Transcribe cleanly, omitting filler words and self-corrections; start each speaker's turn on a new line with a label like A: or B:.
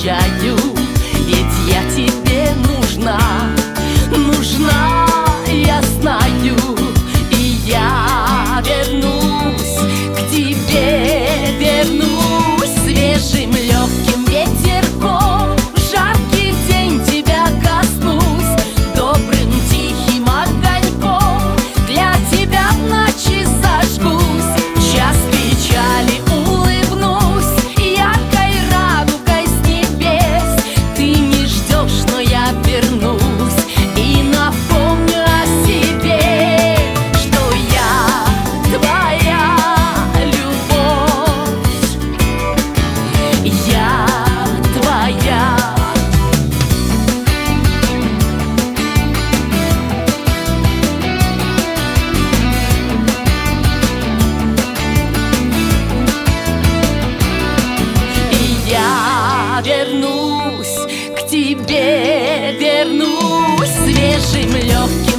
A: обещаю, ведь я тебе нужна, нужна, я знаю. И я вернусь к тебе, вернусь свежим легким ветерком. В жаркий день тебя коснусь добрым тихим огоньком. Для тебя в ночи зажгусь, час печали улыбнусь, яркой радугой с небес. Ты не ждешь, но я вернусь и напомню о себе, что я твоя любовь, я твоя. И я вернусь к тебе, вернусь свежим легким